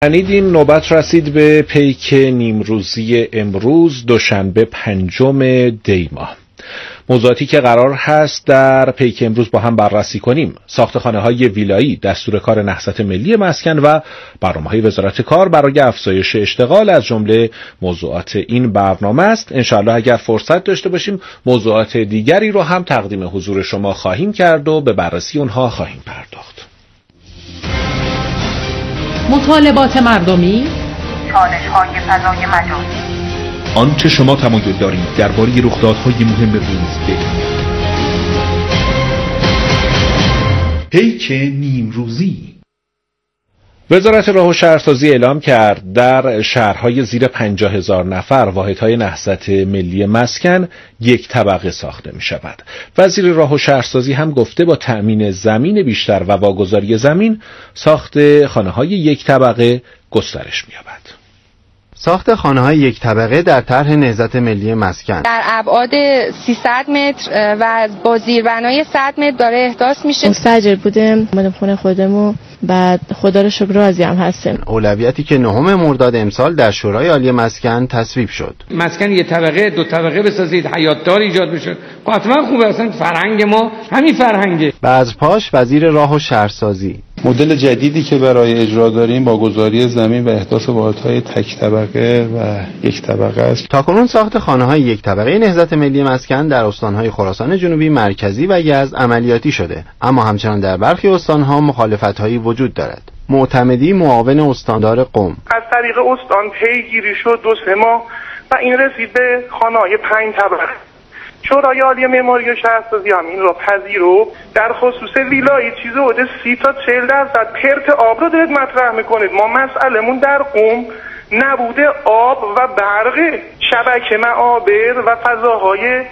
شنیدین نوبت رسید به پیک نیمروزی امروز دوشنبه 5 دی ماه. موضوعاتی که قرار هست در پیک امروز با هم بررسی کنیم: ساختخانه‌های ویلایی، دستور کار نهضت ملی مسکن و برنامه‌های وزارت کار برای افزایش اشتغال از جمله موضوعات این برنامه است. انشاءالله اگر فرصت داشته باشیم موضوعات دیگری رو هم تقدیم حضور شما خواهیم کرد و به بررسی اونها خواهیم پرداخت. مطالبات مردمی، چالش‌های فضای مجازی، آنچه شما تمایل دارید درباره رخدادهای مهم روز بگویید. پیک نیمروزی. وزارت راه و شهرسازی اعلام کرد در شهرهای زیر 50,000 نفر واحدهای نهضت ملی مسکن یک طبقه ساخته می شود. وزیر راه و شهرسازی هم گفته با تأمین زمین بیشتر و واگذاری زمین ساخت خانه‌های یک طبقه گسترش می یابد. ساخت خانه‌های یک طبقه در طرح نهضت ملی مسکن در ابعاد 300 متر و با زیربنای 100 متر داره احداث میشه. مستاجر بودیم اومدیم خونه خودمون، بعد خدا رو شکر راضی هم هستیم. اولویتی که 9 مرداد امسال در شورای عالی مسکن تصویب شد. مسکن یک طبقه دو طبقه بسازید، حیاتدار ایجاد بشه. حتما خوبه، اصلا فرهنگ ما همین فرهنگه. بذرپاش وزیر راه و شهرسازی: مدل جدیدی که برای اجرا داریم با گذاری زمین و احداث واحدهای تک طبقه و یک طبقه است. تاکنون ساخت خانه‌های یک طبقه نهضت ملی مسکن در استان‌های خراسان جنوبی، مرکزی و یزد عملیاتی شده، اما همچنان در برخی استان‌ها مخالفت‌هایی وجود دارد. معتمدی معاون استاندار قم: از طریق استان پیگیری شد 2-3 ماه و این رسید به خانه‌های 5 طبقه. شورای عالی معماری و شهرسازی هم این را پذیرفت. در خصوص ویلایی چیز حدود 30 تا 40% پرت آب رو دارید مطرح میکنید. ما مسئله‌مون در قم نبوده آب و برق، شبکه معابر و فضاهای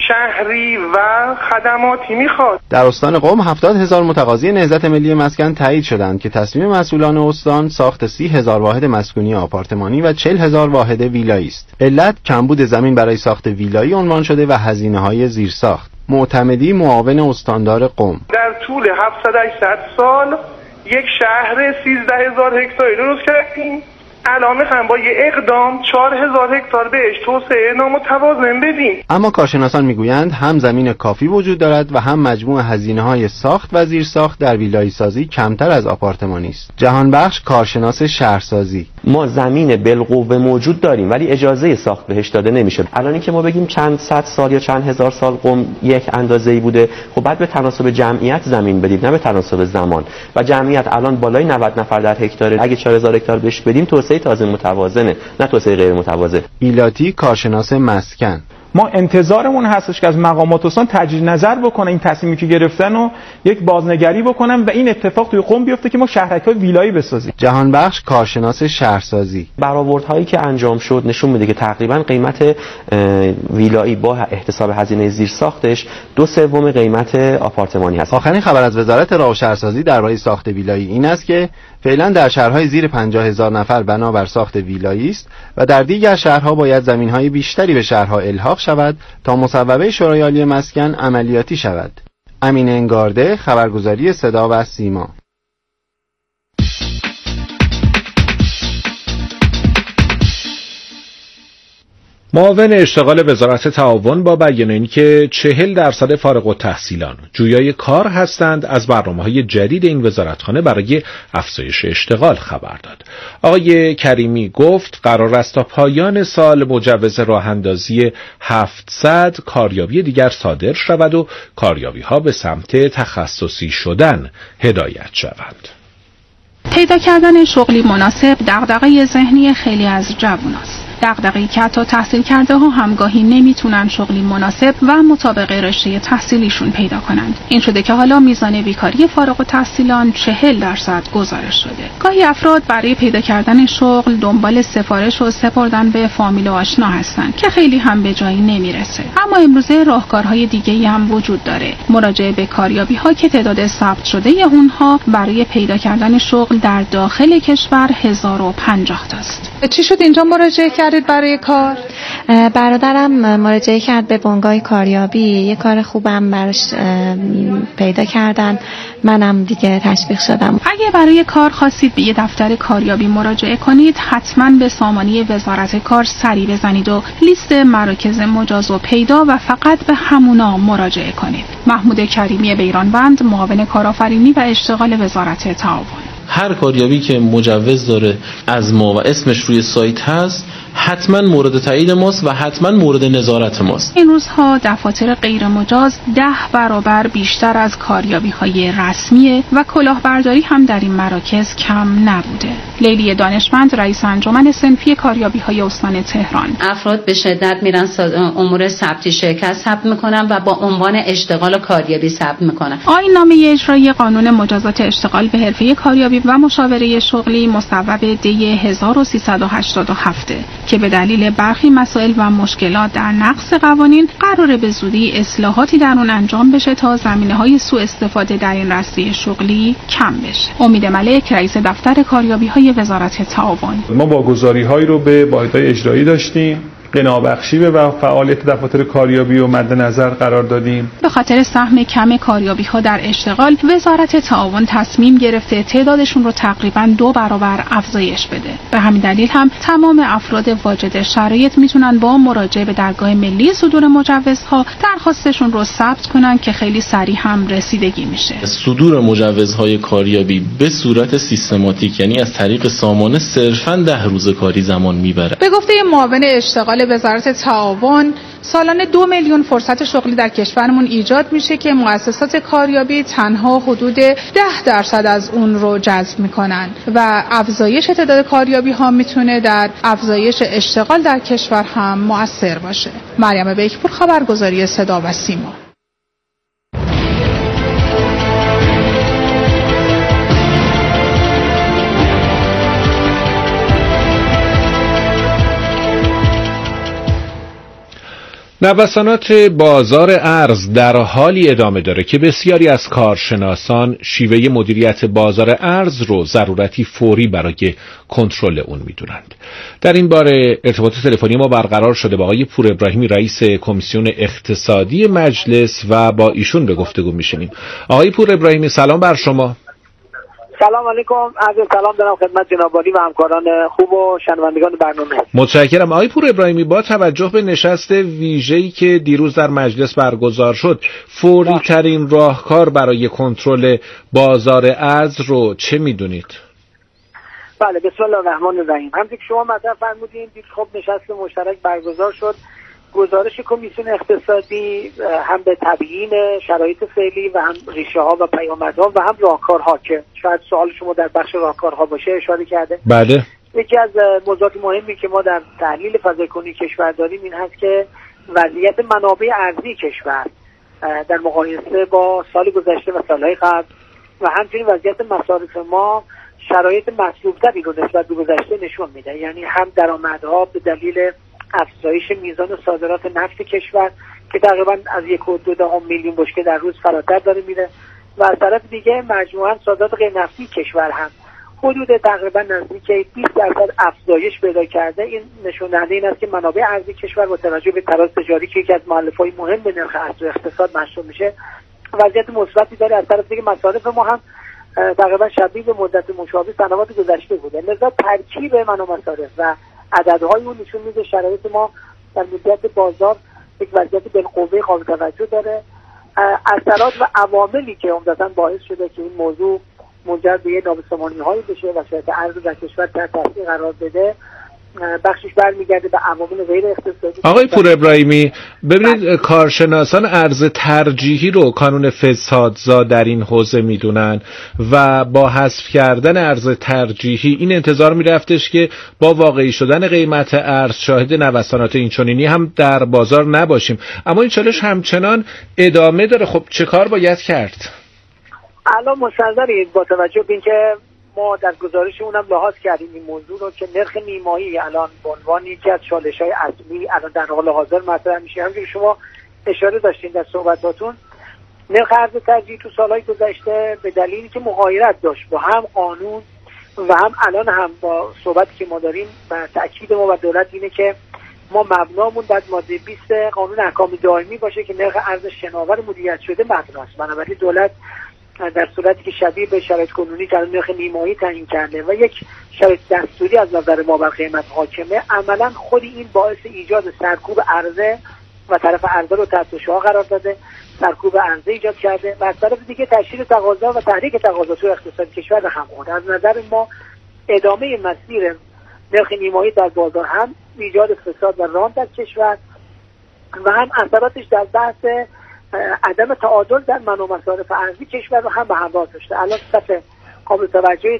شهری و خدماتی میخواد. در استان قم 70,000 متقاضی نهضت ملی مسکن تایید شدند که تصمیم مسئولان استان ساخت 30,000 واحد مسکونی آپارتمانی و 40,000 واحد ویلایی است. علت کمبود زمین برای ساخت ویلایی عنوان شده و هزینه‌های زیرساخت. معتمدی معاون استاندار قم: در طول 700-800 سال یک شهر 13,000 هکتاری درست کردیم. الان میخوایم با یه اقدام 4,000 هکتار بهش توسعه نامتوازن بدیم. اما کارشناسان میگویند هم زمین کافی وجود دارد و هم مجموع هزینه‌های ساخت و زیرساخت در ویلایی سازی کمتر از آپارتمانی است. جهانبخش کارشناس شهرسازی: ما زمین بالقوه موجود داریم ولی اجازه ساخت بهش داده نمیشه. الان اینکه ما بگیم چند صد سال یا چند هزار سال قم یک اندازه‌ای بوده، خب بعد به تناسب جمعیت زمین بدید، نه به تناسب زمان. و جمعیت الان بالای 90 نفر در هکتار، اگه 4,000 هکتار بهش بدیم توسعه تازه متوازنه، نه توسعه غیر متوازن. ایلاتی کارشناس مسکن: ما انتظارمون هستش که از مقامات استان تجدید نظر بکنن، این تصمیمی که گرفتن و یک بازنگری بکنن و این اتفاق توی قم بیفته که ما شهرک‌های ویلایی بسازیم. جهانبخش کارشناس شهرسازی: برآوردهایی که انجام شد نشون میده که تقریبا قیمت ویلایی با احتساب هزینه زیرساختش 2/3 قیمت آپارتمانی هست. آخرین خبر از وزارت راه و شهرسازی درباره ساخت ویلایی این است که فعلا در شهرهای زیر 50,000 نفر بنابر ساخت ویلایی است و در دیگر شهرها باید زمین‌های بیشتری به شهرها الحاق شود تا مصوبه شورای عالی مسکن عملیاتی شود. امین انگارده، خبرگزاری صدا و سیما. معاون اشتغال وزارت تعاون با بیان اینکه 40% فارغ التحصیلان جویای کار هستند از برنامه‌های جدید این وزارتخانه برای افزایش اشتغال خبر داد. آقای کریمی گفت قرار است تا پایان سال مجوز راه‌اندازی 700 کاریابی دیگر صادر شود و کاریابی‌ها به سمت تخصصی شدن هدایت شوند. پیدا کردن شغلی مناسب دغدغه ذهنی خیلی از جواناست. دغدغه‌ای که حتی تحصیل کرده ها همگاهی نمیتونن شغلی مناسب و مطابق رشته تحصیلیشون پیدا کنند. این شده که حالا میزان بیکاری فارغ التحصیلان 40% گزارش شده. گاهی افراد برای پیدا کردن شغل دنبال سفارش و سپردن به فامیل و آشنا هستند که خیلی هم به جایی نمیرسه. اما امروزه راهکارهای دیگه‌ای هم وجود داره. مراجعه به کاریابی‌ها که تعداد ثبت شده اونها برای پیدا کردن شغل در داخل کشور 1050 تاست. چی شد اینجا مراجعه کردید برای کار؟ برادرم مراجعه کرد به بنگاه کاریابی، یه کار خوبم براش پیدا کردن، منم دیگه تشویق شدم. اگه برای کار خواستید به یه دفتر کاریابی مراجعه کنید، حتما به سامانه وزارت کار سری بزنید و لیست مراکز مجاز و پیدا و فقط به همونا مراجعه کنید. محمود کریمی بیرانوند، معاون کارآفرینی و اشتغال وزارت تعاون. هر کاریابی که مجوز داره از ما و اسمش روی سایت هست حتما مورد تایید ماست و حتما مورد نظارت ماست. این روزها دفاتر غیر مجاز 10 برابر بیشتر از کاریابی‌های رسمیه و کلاهبرداری هم در این مراکز کم نبوده. لیلی دانشمند، رئیس انجمن صنفی کاریابی‌های استان تهران: افراد به شدت میرن امور ثبتی شرکت ثبت میکنن و با عنوان اشتغال و کاریابی ثبت میکنن. آیین‌نامه اجرایی قانون مجازات اشتغال به حرفه کاریابی و مشاوره شغلی مصوب دی 1387 که به دلیل برخی مسائل و مشکلات در نقض قوانین قراره به زودی اصلاحاتی در اون انجام بشه تا زمینه‌های سوء استفاده در این رشته شغلی کم بشه. امید ملک، رئیس دفتر کاریابی‌های وزارت تعاون: ما واگذاری‌هایی رو به واحدهای اجرایی داشتیم، بنابخشی به فعالیت دفاتر کاریابی و مد نظر قرار دادیم. به خاطر سهم کم کاریابی‌ها در اشتغال، وزارت تعاون تصمیم گرفته تعدادشون رو تقریباً 2 برابر افزایش بده. به همین دلیل هم تمام افراد واجد شرایط میتونن با مراجعه به درگاه ملی صدور مجوزها درخواستشون رو ثبت کنن که خیلی سریع هم رسیدگی میشه. صدور مجوزهای کاریابی به صورت سیستماتیک، یعنی از طریق سامانه، صرفاً 10 روز کاری زمان میبره. به گفته معاون اشتغال وزارت تعاون، سالانه 2 میلیون فرصت شغلی در کشورمون ایجاد میشه که مؤسسات کاریابی تنها حدود 10% از اون رو جذب میکنن و افزایش تعداد کاریابی ها میتونه در افزایش اشتغال در کشور هم مؤثر باشه. مریم بیکپور، خبرگزاری صدا و سیما. نوسانات بازار ارز در حالی ادامه داره که بسیاری از کارشناسان شیوه مدیریت بازار ارز رو ضرورتی فوری برای کنترل اون میدونند. در این باره ارتباط تلفنی ما برقرار شده با آقای پور ابراهیمی، رئیس کمیسیون اقتصادی مجلس، و با ایشون به گفتگو میشینیم. آقای پور ابراهیمی، سلام بر شما. سلام علیکم، عرض سلام دارم خدمت جناب عالی و همکاران خوب و شنوندگان برنامه. متشکرم. آقای پور ابراهیمی، با توجه به نشست ویژه‌ای که دیروز در مجلس برگزار شد، فوری ترین راهکار برای کنترل بازار ارز رو چه میدونید؟ بله، بسم الله الرحمن الرحیم. همونطور که شما مطرح فرمودین، خب نشست مشترک برگزار شد. گزارش کمیسیون اقتصادی هم به تبیین شرایط فعلی و هم ریشه ها و پیامدها و هم راهکارها که شاید سوال شما در بخش راهکارها باشه اشاره کرده. بله. یکی از موضوعات مهمی که ما در تحلیل فضای کنونی کشور داریم این هست که وضعیت منابع ارزی کشور در مقایسه با سال گذشته و سالهای قبل و همچنین وضعیت مصارف ما شرایط مطلوب‌تری رو نسبت به گذشته نشون میده. یعنی هم درآمدها به دلیل افزایش میزان صادرات نفت کشور که تقریبا از 1.2 میلیون بشکه در روز فراتر داره میره و از طرف دیگه مجموعاً صادرات غیر نفتی کشور هم حدود تقریبا نزدیک 20% افزایش پیدا کرده. این نشون دهنده این است که منابع ارزی کشور با توجه به تراز تجاری که یکی از مؤلفه‌های مهم به نرخ ارز و اقتصاد محسوب میشه وضعیت مثبتی داره. از طرف دیگه مصارف ما هم تقریبا شبیه به مدت مشابه سنوات گذشته بوده. لذا ترکیب من و مصارف و عددهای اون نشون میده شرایط ما در مدیریت بازار یک وضعیت بالقوه قابل توجه داره. اثرات و عواملی که عمدتاً باعث شده که این موضوع منجر به یه نابسامانی‌هایی بشه و شرایط ارز در کشور تحت تاثیر قرار بده بخشش برمیگرده به عوامل غیر اقتصادی. آقای پور ابراهیمی، ببینید کارشناسان ارز ترجیحی رو کانون فسادزا در این حوزه میدونن و با حذف کردن ارز ترجیحی این انتظار میرفتش که با واقعی شدن قیمت ارز شاهد نوسانات اینچنینی هم در بازار نباشیم، اما این چالش همچنان ادامه داره. خب چه کار باید کرد؟ الان مستحضرید با توجه به اینکه ما در گزارشمون هم لحاظ کردیم این موضوع رو که نرخ نیمایی الان به عنوان یکی از چالش‌های اصلی الان در حال حاضر مطرح میشه. همونجوری شما اشاره داشتین در صحبتاتون، نرخ ارز ترجیحی تو سالهای گذشته به دلیلی که مغایرت داشت با هم قانون و هم الان هم با صحبتی که ما داریم و تأکید ما و دولت اینه که ما مبنامون باید ماده 20 قانون احکام دائمی باشه که نرخ ارز شناور مدیریت شده مبناست. بنابراین دولت در صورتی که شبیه به شرایط کنونی در نرخ نیمایی تعیین کرده و یک شرایط دستوری از نظر ما بر قیمت حاکمه، عملا خود این باعث ایجاد سرکوب عرضه و طرف عرضه رو تحت شعاع قرار داده، سرکوب عرضه ایجاد کرده و از طرف دیگه تشدید تقاضا و تحریک تقاضا تو اقتصاد کشور به هم خورده. از نظر ما ادامه مسیر نرخ نیمایی در بازار هم ایجاد فساد و رانت در کشور و هم اثراتش در بحث عدم تعادل در منو مصارف ارزی کشور رو هم به همراه داشته. الان صف قابل توجهی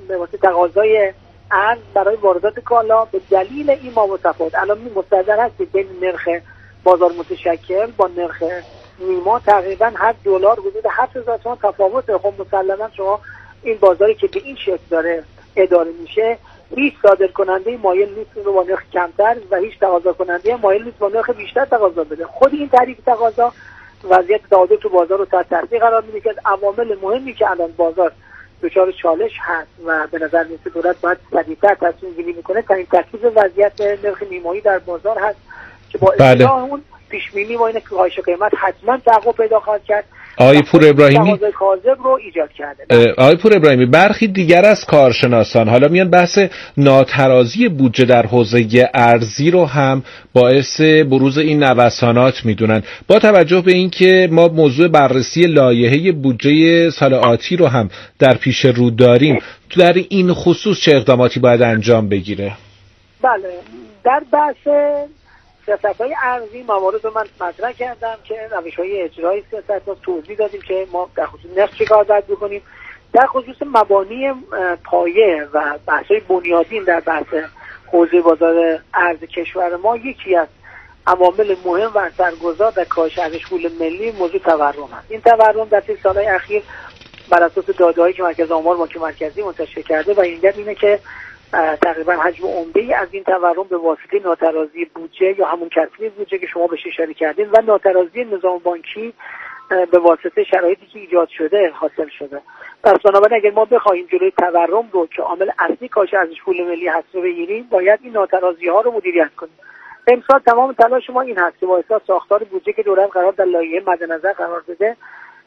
تقاضای ارز برای واردات کالا به دلیل این متفاوت الان مستدل هست بین نرخ بازار متشکل با نرخ نیما تقریبا هر دلار حدود 7000 تومان تفاوته. خب مسلما شما این بازاری که به این شکل داره اداره میشه، هیچ صادر کننده مایل نیست رو با نرخ کمتر و هیچ تقاضا کننده مایل نیست با نرخ بیشتر تقاضا بده. خود این تحریک تقاضا وضعیت تعادل تو بازار رو تحت تاثیر قرار میده که از عوامل مهمی که الان بازار دچار چالش هست و به نظر میاد دولت باید سریعتر تصمیم گیری میکنه تا این ترکیب وضعیت نرخ نیمایی در بازار هست که با اصلاح اون پیش بینی ما اینه که کاهش قیمت حتما تحقق پیدا خواهد کرد. آقای پور ابراهیمی کاذب رو ایجاد کرده. آقای پور ابراهیمی، برخی دیگر از کارشناسان حالا میان بحث ناترازی بودجه در حوزه ارزی رو هم باعث بروز این نوسانات میدونن. با توجه به اینکه ما موضوع بررسی لایحه بودجه سال آتی رو هم در پیش رو داریم، در این خصوص چه اقداماتی باید انجام بگیره؟ بله، در بحث سیاست‌های ارزی موارد رو من مطرح کردم که روش‌های اجرایی سیاست رو توضیح دادیم که ما در خصوص نرخ چیکار باید بکنیم. در خصوص مبانی پایه و بحث‌های بنیادین در بحث حوزه بازار ارز کشور ما، یکی از عوامل مهم و اثرگذار در کاهش ارزش پول ملی موضوع تورم است. این تورم در طی سال‌های اخیر بر اساس داده‌هایی که مرکز آمار بانک مرکزی منتشر کرده و اینه که تقریبا حجم عمده‌ای از این تورم به واسطه ناترازی بودجه یا همون کسری بودجه که شما بهش اشاره کردین و ناترازی نظام بانکی به واسطه شرایطی که ایجاد شده حاصل شده. پس بنابراین اگر ما بخوایم جلوی تورم رو که عامل اصلی کاهش ارزش پول ملی هست رو بگیریم، باید این ناترازی‌ها رو مدیریت کنیم. امسال تمام تلاش ما این هست که با اساس ساختار بودجه که دولت قرار در لایحه مد نظر قرار بده،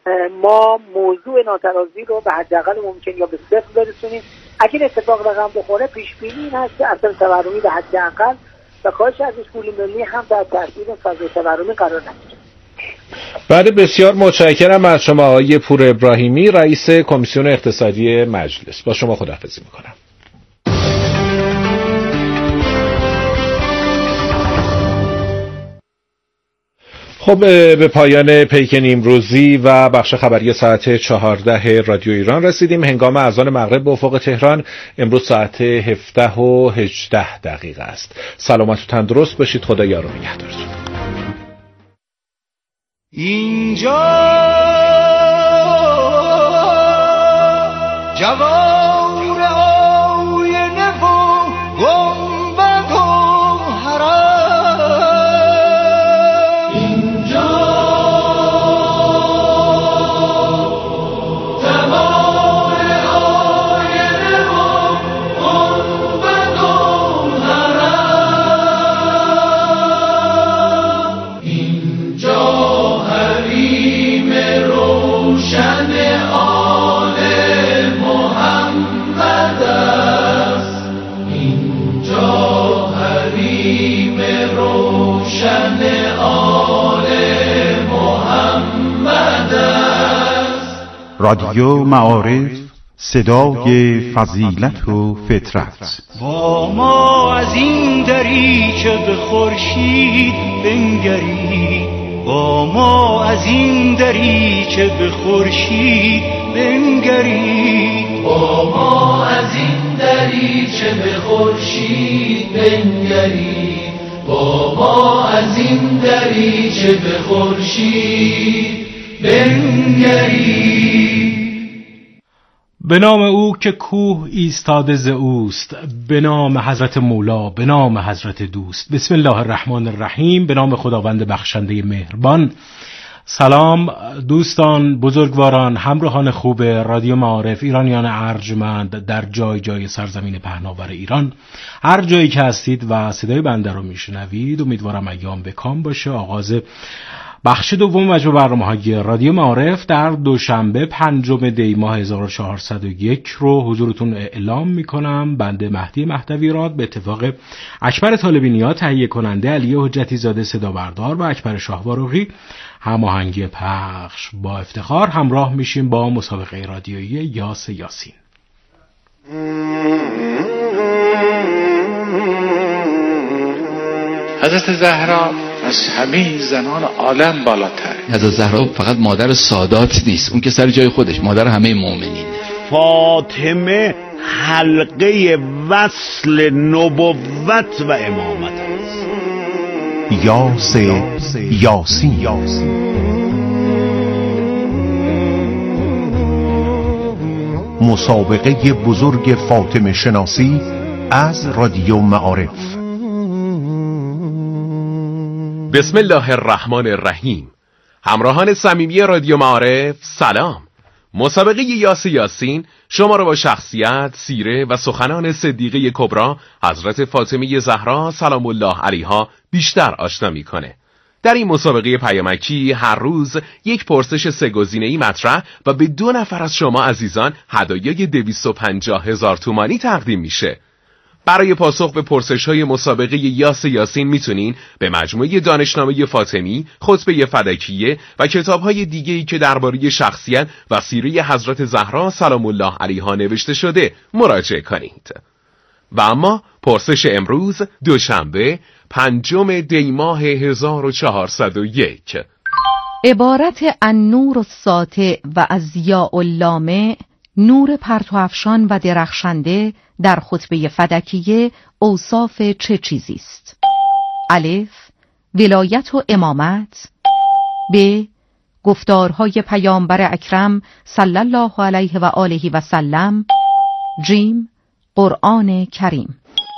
ما موضوع ناترازی رو به حداقل ممکن یا به صفر برسونیم. اگر اتفاق رقم بخوره، پیش بینی این هست که اصل تورمی به حداقل و کاهش ارزش پول ملی هم در ترتیب فضای تورمی قرار نگیره. بله، بسیار متشکرم از شما آقای پور ابراهیمی، رئیس کمیسیون اقتصادی مجلس. با شما خداحافظی میکنم. خب، به پایان پیک نیمروزی و بخش خبری ساعت 14 رادیو ایران رسیدیم. هنگام اذان مغرب به افق تهران امروز ساعت 17:18 است. سلامت و تندرست باشید. خدا یار و نگهدارتون. اینجا جوار آینه و گنبد و حرم، اینجا جوار آینه و گنبد و حرم، اینجا حریم روشن آل محمد است، اینجا حریم روشن آل محمد است. رادیو معارف، صدای فضیلت و فطرت. با ما از این دریچه به خورشید بنگرید، با ما از این دریچه به خورشید بنگرید، با ما از این دریچه به خورشید بنگرید، با ما از این دریچه به خورشید بنگرید. به نام او که کوه ایستاده ز اوست، به نام حضرت مولا، به نام حضرت دوست. بسم الله الرحمن الرحیم. به نام خداوند بخشنده مهربان. سلام دوستان، بزرگواران، همراهان خوب رادیو معارف، ایرانیان ارجمند در جای جای سرزمین پهناور ایران، هر جایی که هستید و صدای بنده رو میشنوید، امیدوارم ایام بکام باشه. آغاز بخش دوم مجموع برنامه‌های رادیو معارف در دوشنبه 5 دی ماه 1401 رو حضورتون اعلام میکنم. بنده مهدی مهدویراد به اتفاق اکبر طالبی نیا تهیه کننده، علی حجتی زاده صدا بردار و اکبر شاهوارقی هماهنگی پخش با افتخار همراه میشیم با مسابقه رادیویی یاس یاسین. حضرت زهرا از همه زنان عالم بالاتر. حضرت زهرا فقط مادر سادات نیست، اون که سر جای خودش مادر همه مؤمنین. فاطمه حلقه وصل نبوت و امامت است. یاس یاسین. مسابقه بزرگ فاطمه شناسی از رادیو معارف. بسم الله الرحمن الرحیم. همراهان صمیمی رادیو معارف سلام. مسابقه یاس یاسین شما را با شخصیت، سیره و سخنان صدیقه کبرا حضرت فاطمه زهرا سلام الله علیها بیشتر آشنا میکنه. در این مسابقه پیامکی هر روز یک پرسش 3 گزینه‌ای مطرح و به 2 نفر از شما عزیزان هدایای 250,000 تومانی تقدیم میشه. برای پاسخ به پرسش‌های مسابقه یاس یاسین میتونین به مجموعه دانشنامه فاطمی، خطبه فدکیه و کتاب‌های دیگه‌ای که درباره شخصیت و سیره حضرت زهرا سلام الله علیها نوشته شده مراجعه کنید. و اما پرسش امروز دوشنبه 5 دی ماه 1401. عبارت النور الساطع و الضیاء اللامع، نور پرتوافشان و درخشنده در خطبه فدکیه اوصاف چه چیزی است؟ الف، ولایت و امامت. ب، گفتارهای پیامبر اکرم صلی الله علیه و آله و سلم. جیم، قرآن کریم.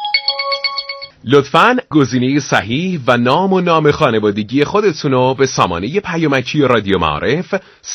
لطفاً گزینه صحیح و نام خانوادگی خودتون رو به سامانه پیامکی رادیو معارف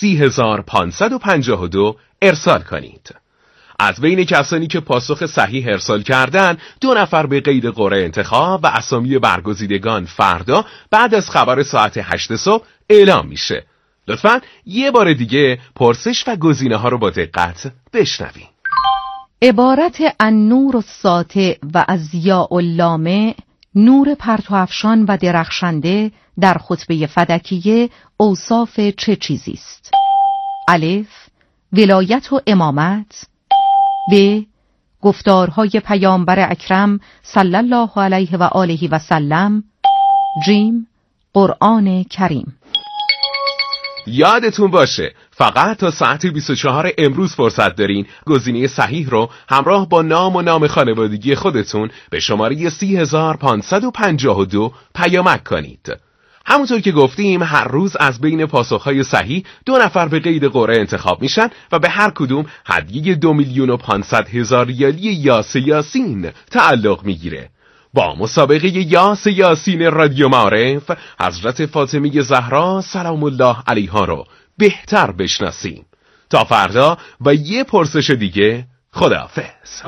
30552 ارسال کنید. از بین کسانی که پاسخ صحیح ارسال کردن 2 نفر به قید قرعه انتخاب و اسامی برگزیدگان فردا بعد از خبر ساعت 8 صبح اعلام میشه. لطفاً یه بار دیگه پرسش و گزینه ها رو با دقت بشنوید. عبارت النور الساطع و الضیاء اللامع، نور پرتوافشان و درخشنده در خطبه فدکیه اوصاف چه چیزی است؟ الف، ولایت و امامت. ب، گفتارهای پیامبر اکرم صلی الله علیه و آله و سلم. جیم، قرآن کریم. یادتون باشه فقط تا ساعت 24 امروز فرصت دارین گزینه صحیح رو همراه با نام خانوادگی خودتون به شماره 30552 پیامک کنید. همونطور که گفتیم هر روز از بین پاسخهای صحیح 2 نفر به قید قرعه انتخاب میشن و به هر کدوم هدیه 2,500,000 ریالی یاس یاسین تعلق میگیره. با مسابقه یاس یاسین رادیو معارف حضرت فاطمه زهرا سلام الله علیها رو بهتر بشناسیم. تا فردا و یه پرسش دیگه، خداحافظ.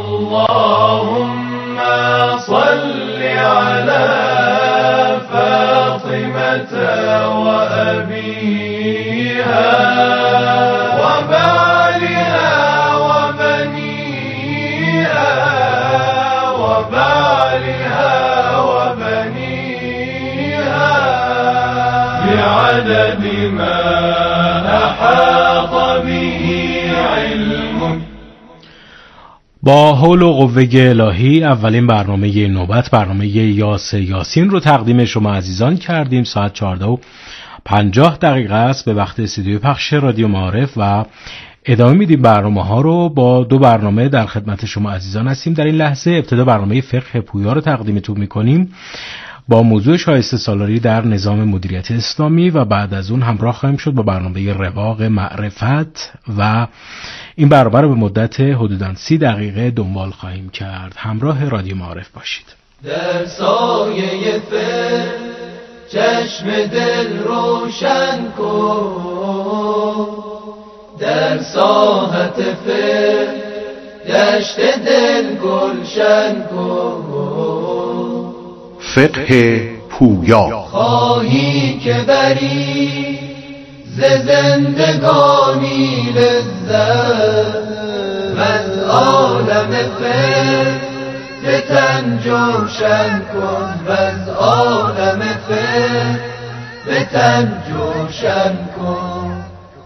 اللهم صل علی فاطمة و ابیها و بعلها و بنیها و بعلها و بنیها بعدد ما احاط به علمك. با حول و قوه الهی اولین برنامه نوبت، برنامه یاس یاسین رو تقدیم شما عزیزان کردیم. ساعت 14:50 است به وقت استودیو پخش رادیو معارف و ادامه میدیم برنامه ها رو. با 2 برنامه در خدمت شما عزیزان هستیم. در این لحظه ابتدا برنامه فقه پویا رو تقدیمتون میکنیم با موضوع شایسته سالاری در نظام مدیریت اسلامی و بعد از اون همراه خواهیم شد با برنامه رواق معرفت و این برنامه رو به مدت حدوداً 30 دقیقه دنبال خواهیم کرد. همراه رادیو معارف باشید. در سایه فقه چشم دل روشن کن، در ساحت فکر گشت دل گلشن کن. فقه پویا. خواهی که بری ز زندگانی لذت، از عالم فکر به تن جوشن کن، از عالم فکر به تن جوشن کن.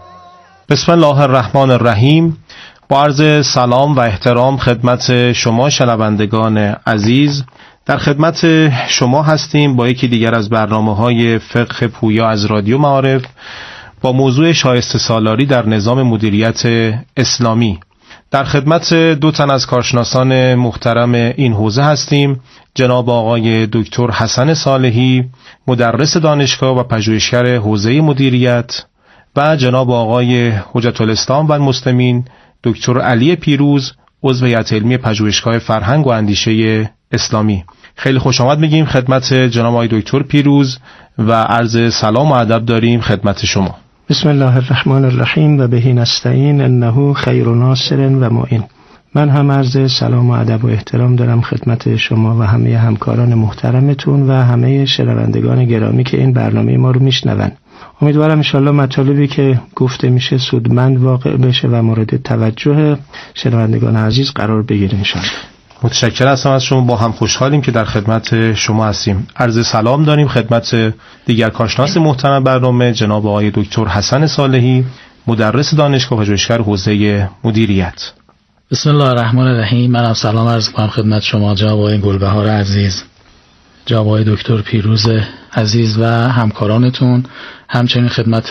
بسم الله الرحمن الرحیم. با عرض سلام و احترام خدمت شما شنوندگان عزیز، در خدمت شما هستیم با یکی دیگر از برنامه‌های فقه پویا از رادیو معارف با موضوع شایسته سالاری در نظام مدیریت اسلامی. در خدمت دو تن از کارشناسان محترم این حوزه هستیم، جناب آقای دکتر حسن صالحی، مدرس دانشگاه و پژوهشگر حوزه مدیریت، و جناب آقای حجت الاسلام و المسلمین دکتر علی پیروز، عضو هیئت علمی پژوهشگاه فرهنگ و اندیشه اسلامی. خیلی خوش آمد میگیم خدمت جناب آقای دکتر پیروز و عرض سلام و ادب داریم خدمت شما. بسم الله الرحمن الرحیم و بهی نستعین انه خیر ناصر و معین. من هم عرض سلام و ادب و احترام دارم خدمت شما و همه همکاران محترمتون و همه شنوندگان گرامی که این برنامه ما رو میشنون. امیدوارم انشالله مطالبی که گفته میشه سودمند واقع بشه و مورد توجه شنوندگان عزیز قرار بگیره انشالله. متشکرم از شما. با هم خوشحالیم که در خدمت شما هستیم. عرض سلام داریم خدمت دیگر کارشناس محترم برنامه جناب آقای دکتر حسن صالحی، مدرس دانشگاه و پژوهشگر حوزه مدیریت. بسم الله الرحمن الرحیم. منم سلام عرض می‌کنم خدمت شما جناب آقای گلبهار عزیز، جناب آقای دکتر پیروز عزیز و همکارانتون، همچنین خدمت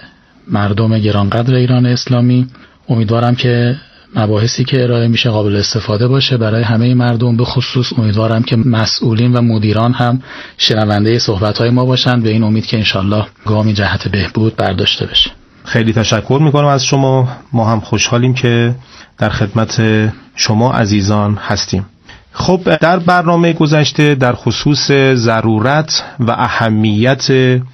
مردم گرانقدر ایران اسلامی. امیدوارم که مباحثی که ارائه میشه قابل استفاده باشه برای همه مردم، به خصوص امیدوارم که مسئولین و مدیران هم شنونده صحبت‌های ما باشن، به این امید که انشالله گامی جهت بهبود برداشته بشه. خیلی تشکر میکنم از شما. ما هم خوشحالیم که در خدمت شما عزیزان هستیم. خب در برنامه گذشته در خصوص ضرورت و اهمیت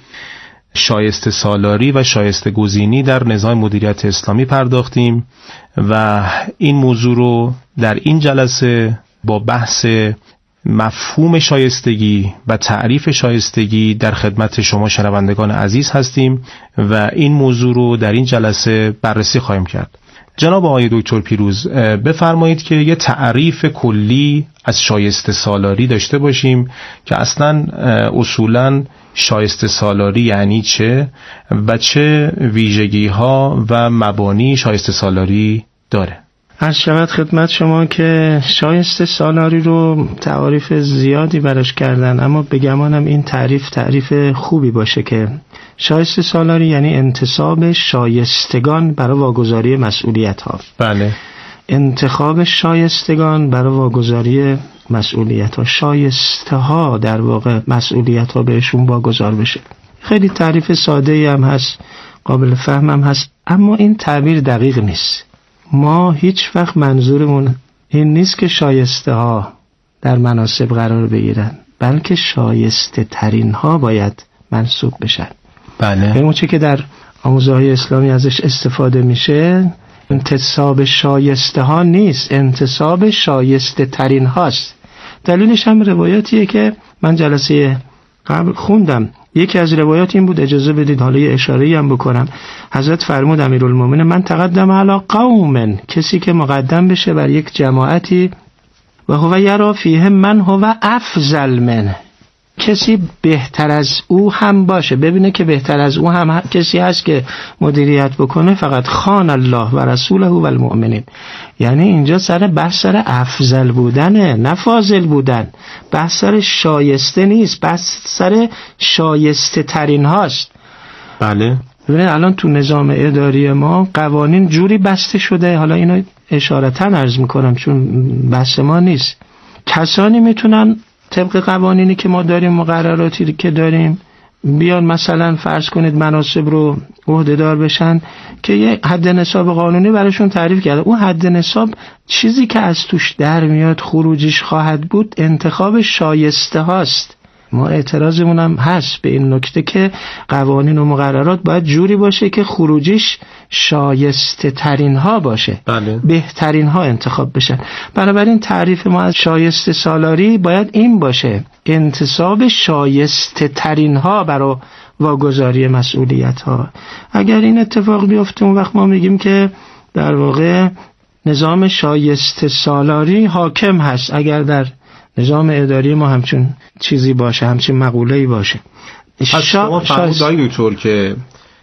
شایسته سالاری و شایسته گزینی در نظام مدیریت اسلامی پرداختیم و این موضوع رو در این جلسه با بحث مفهوم شایستگی و تعریف شایستگی در خدمت شما شنوندگان عزیز هستیم و این موضوع رو در این جلسه بررسی خواهیم کرد. جناب آقای دکتر پیروز، بفرمایید که یه تعریف کلی از شایسته سالاری داشته باشیم که اصلا اصولاً شایسته سالاری یعنی چه و چه ویژگی ها و مبانی شایسته سالاری داره. عرض شود خدمت شما که شایسته سالاری رو تعریف زیادی براش کردن، اما بگمانم این تعریف خوبی باشه که شایسته سالاری یعنی انتصاب شایستگان برای واگذاری مسئولیت ها. بله. انتخاب شایستگان برای واگذاری مسئولیت ها، شایسته ها در واقع مسئولیت ها بهشون واگذار بشه. خیلی تعریف ساده هم هست، قابل فهم هم هست، اما این تعبیر دقیق نیست. ما هیچ وقت منظورمون این نیست که شایسته ها در مناصب قرار بگیرن، بلکه شایسته ترین ها باید منصوب بشن. بله. اون چه که در آموزه های اسلامی ازش استفاده میشه انتصاب شایسته ها نیست، انتصاب شایسته ترین هاست. دلیلش هم روایاتیه که من جلسه قبل خوندم. یکی از روایات این بود، اجازه بدید حالا یه اشاره‌ای هم بکنم. حضرت فرمود امیرالمومنین من تقدم علی قوم، کسی که مقدم بشه بر یک جماعتی و هو یرا فیه من هو افضل منه، کسی بهتر از او هم باشه، ببینه که بهتر از او هم کسی هست که مدیریت بکنه، فقط خان الله و رسوله و المؤمنین. یعنی اینجا بحث سر افضل بودنه، نه فاضل بودن. بحث سر شایسته نیست، بحث سر شایسته ترین هاست. بله. ببینید الان تو نظام اداری ما قوانین جوری بسته شده، حالا اینو اشارتا عرض میکنم چون بحث ما نیست. کسانی میتونن طبق قوانینی که ما داریم، مقرراتی که داریم، بیان مثلا فرض کنید مناصب رو عهدهدار بشن که یه حد نصاب قانونی براشون تعریف کرده. اون حد نصاب چیزی که از توش در میاد خروجیش خواهد بود انتخاب شایسته هاست، ما اعتراضمون هم هست به این نکته که قوانین و مقررات باید جوری باشه که خروجیش شایسته ترین ها باشه، بله. بهترین ها انتخاب بشن. بنابراین تعریف ما از شایسته سالاری باید این باشه: انتصاب شایسته ترین ها برای واگذاری مسئولیت ها. اگر این اتفاق بیفته اون وقت ما میگیم که در واقع نظام شایسته سالاری حاکم هست. اگر در نظام اداری ما همچون چیزی باشه، همچون مقوله‌ای باشه. پس شما فرمودید دکتر که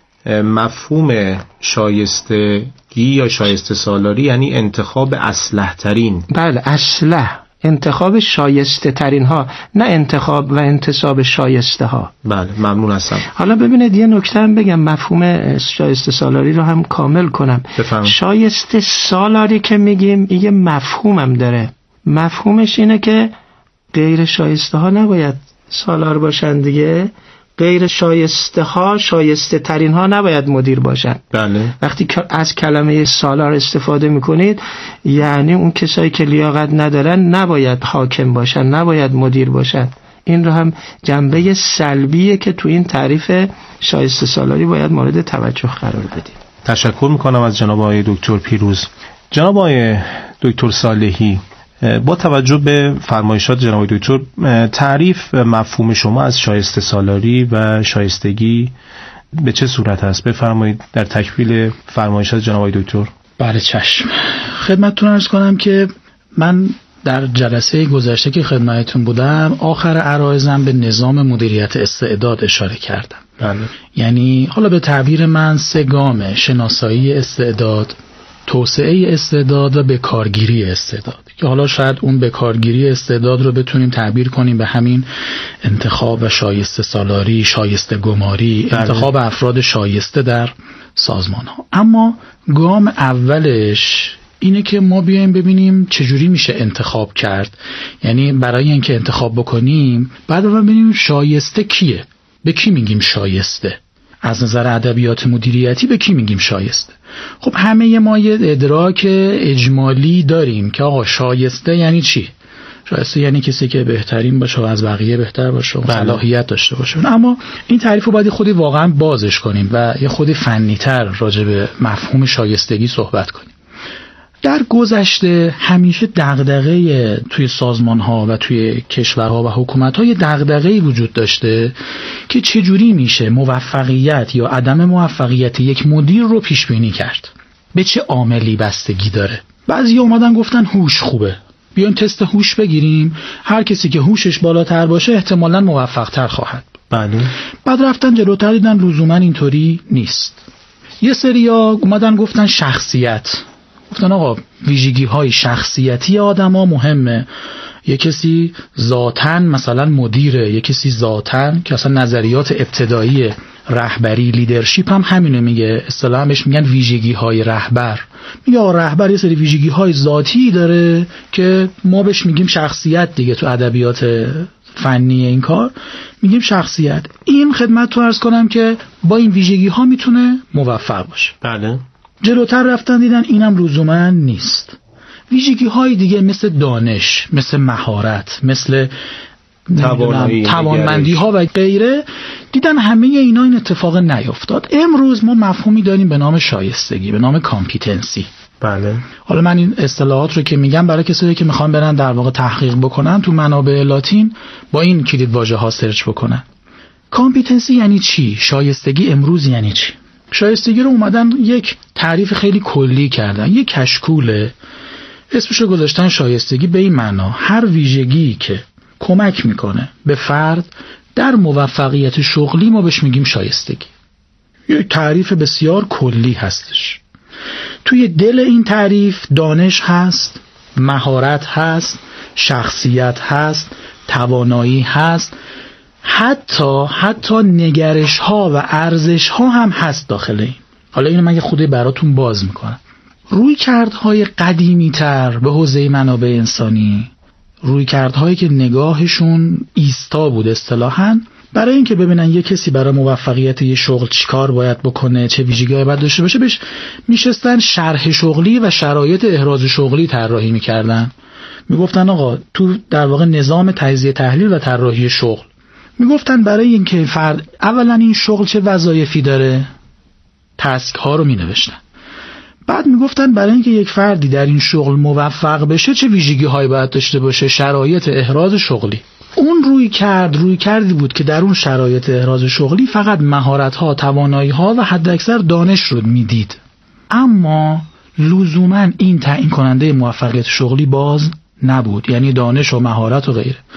مفهوم شایستگی یا شایسته سالاری یعنی انتخاب اصلح ترین. بله، اصلح، انتخاب شایسته ترین ها، نه انتخاب و انتصاب شایسته ها. بله، ممنون هستم. حالا ببینید یه نکته هم بگم، مفهوم شایسته سالاری رو هم کامل کنم. بفرمایید. شایسته سالاری که میگیم یه مفهومم داره. مفهومش اینه که غیر شایسته ها نباید سالار باشن دیگه، غیر شایسته ها شایسته ترین ها نباید مدیر باشن. بله. وقتی از کلمه سالار استفاده میکنید یعنی اون کسایی که لیاقت ندارن نباید حاکم باشن، نباید مدیر باشن. این رو هم جنبه سلبیه که تو این تعریف شایسته سالاری باید مورد توجه قرار بدیم. تشکر میکنم از جناب آقای دکتر پیروز. جناب آقای دکتر صالحی، با توجه به فرمایشات جناب دکتر، تعریف مفهوم شما از شایسته سالاری و شایستگی به چه صورت است؟ بفرمایید در تکمیل فرمایشات جناب دکتر. بله چشم. خدمتتون عرض کنم که من در جلسه گذشته که خدمتتون بودم آخر عرایزم به نظام مدیریت استعداد اشاره کردم. بله. یعنی حالا به تعبیر من 3 گام: شناسایی استعداد، توسعه استعداد و بکارگیری استعداد، که حالا شاید اون بکارگیری استعداد رو بتونیم تعبیر کنیم به همین انتخاب و شایسته سالاری، شایسته گماری، انتخاب افراد شایسته در سازمان ها. اما گام اولش اینه که ما بیایم ببینیم چجوری میشه انتخاب کرد. یعنی برای اینکه انتخاب بکنیم بعد ببینیم شایسته کیه، به کی میگیم شایسته. از نظر ادبیات مدیریتی به کی میگیم شایسته؟ خب همه ما یه ادراک اجمالی داریم که آقا شایسته یعنی چی؟ شایسته یعنی کسی که بهترین باشه و از بقیه بهتر باشه و صلاحیت داشته باشه. اما این تعریف رو باید خودی واقعا بازش کنیم و یه خودی فنی‌تر راجع به مفهوم شایستگی صحبت کنیم. در گذشته همیشه دغدغه توی سازمان‌ها و توی کشورها و حکومت‌ها یه دغدغه‌ای وجود داشته که چجوری میشه موفقیت یا عدم موفقیت یک مدیر رو پیش بینی کرد. به چه عاملی بستگی داره؟ بعضیا اومدن گفتن هوش خوبه، بیاین تست هوش بگیریم، هر کسی که هوشش بالاتر باشه احتمالاً موفق‌تر خواهد. بله. بعد رفتن جلوتر دیدن لزوماً اینطوری نیست. یه سریا اومدن گفتن شخصیت، گفتن آقا ویژگی‌های شخصیتی آدم‌ها مهمه. یه کسی ذاتاً مثلا مدیره، یه کسی ذاتاً که اصلا نظریات ابتدایی رهبری لیدرشپ هم همینو میگه، اصطلاحاً بهش میگن ویژگی‌های رهبر. میگه رهبر یه سری ویژگی‌های ذاتی داره که ما بهش میگیم شخصیت دیگه، تو ادبیات فنی این کار میگیم شخصیت. این خدمت تو عرض کنم که با این ویژگی‌ها میتونه موفق باشه. بله. جلوتر رفتن دیدن اینم لزوما نیست. ویژگی‌های دیگه مثل دانش، مثل مهارت، مثل توانمندی‌ها و غیره، دیدن همه اینا این اتفاق نیفتاد. امروز ما مفهومی داریم به نام شایستگی، به نام کامپیتنسی. بله. حالا من این اصطلاحات رو که میگم برای کسایی که میخوان برن در واقع تحقیق بکنن تو منابع لاتین با این کلید واژه ها سرچ بکنن. کامپیتنسی یعنی چی؟ شایستگی امروز یعنی چی؟ شایستگی رو اومدن یک تعریف خیلی کلی کردن، یک کشکوله، اسمش رو گذاشتن شایستگی. به این معنا هر ویژگی که کمک میکنه به فرد در موفقیت شغلی ما بهش میگیم شایستگی. یک تعریف بسیار کلی هستش. توی دل این تعریف دانش هست، مهارت هست، شخصیت هست، توانایی هست، حتی نگرش ها و ارزش ها هم هست داخل این. حالا اینو من یه خودی براتون باز میکنم. رویکردهای قدیمی تر به حوزه منابع انسانی، رویکردهایی که نگاهشون ایستا بود اصطلاحاً، برای اینکه ببینن یه کسی برای موفقیت یه شغل چیکار باید بکنه، چه ویژگی‌هایی باید داشته باشه، بهش میشستن شرح شغلی و شرایط احراز شغلی طراحی میکردن. میگفتن آقا تو در واقع نظام تجزیه تحلیل و طراحی شغل میگفتن برای اینکه فرد اولا این شغل چه وظایفی داره، تاسک ها رو مینوشتن. بعد میگفتن برای اینکه یک فردی در این شغل موفق بشه چه ویژگی هایی باید داشته باشه، شرایط احراز شغلی. اون روی کردی بود که در اون شرایط احراز شغلی فقط مهارت ها، توانایی ها و حداکثر دانش رو میدید، اما لزوما این تعیین کننده موفقیت شغلی باز نبود، یعنی دانش و مهارت و غیره.